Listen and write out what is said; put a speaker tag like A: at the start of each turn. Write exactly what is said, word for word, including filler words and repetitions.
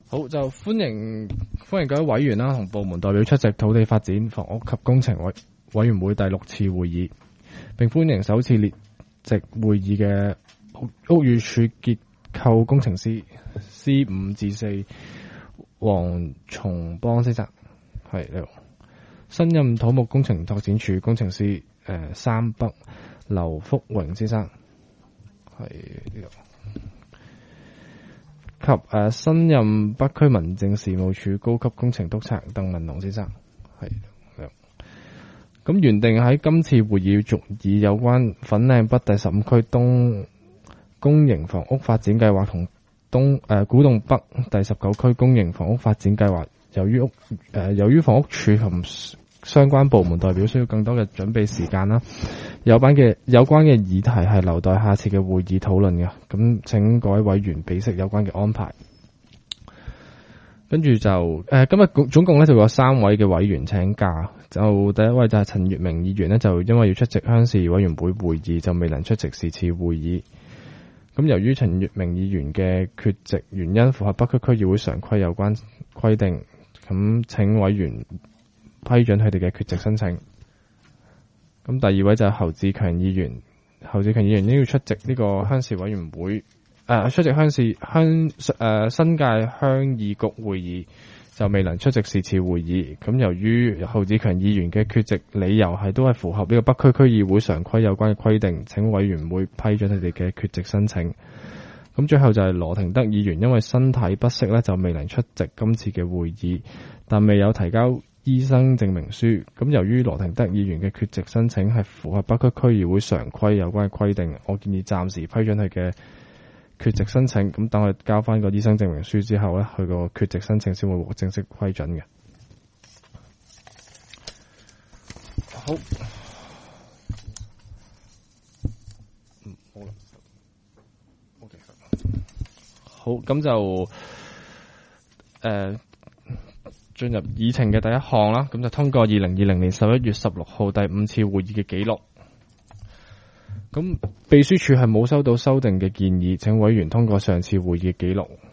A: 好，就歡迎歡迎各位委員啦同部門代表出席土地發展、房屋及工程委委員會第六次會議，並歡迎首次列席會議嘅屋宇署結構工程師 C 五至四黃松邦先生，係你好。新任土木工程拓展署工程師誒、呃、三北劉福榮先生，係呢度。及誒、呃、新任北區民政事務處高級工程督察鄧文龍先生，係咁原定喺今次會議續議有關粉嶺北第十五區東公營房屋發展計劃同東誒、呃、古洞北第十九區公營房屋發展計劃，由於屋誒、呃、由於房屋署同相關部門代表需要更多嘅準備時間啦，有關嘅有關嘅議題係留待下次嘅會議討論嘅。咁請各位委員備悉有關嘅安排。跟住就誒、呃、今日總共咧就有三位嘅委員請假，就第一位就係陳月明議員咧，就因為要出席鄉事委員會會議，就未能出席是次會議。咁由於陳月明議員嘅缺席原因符合北區區議會常規有關規定，咁請委員批准佢哋嘅缺席申請。咁第二位就係侯志強議員，侯志強議員呢要出席呢個鄉事委員會，誒、呃、出席鄉事鄉誒、呃、新界鄉議局會議，就未能出席是次會議。咁由於侯志強議員嘅缺席理由係都係符合呢個北區區議會常規有關嘅規定，請委員會批准佢哋嘅缺席申請。咁最後就係羅廷德議員，因為身體不適咧，就未能出席今次嘅會議，但未有提交醫生證明書。咁由於羅廷德議員嘅缺席申請係符合北區區議會常規有關嘅規定，我建議暫時批准佢嘅缺席申請。咁等佢交翻個醫生證明書之後咧，佢個缺席申請先會獲正式批准嘅。好，嗯，好啦，OK，好，咁就誒。呃進入議程嘅第一項啦，咁就通過二零二零年十一月十六號第五次會議嘅記錄。咁秘書處係冇收到修訂嘅建議，請委員通過上次會議嘅記錄。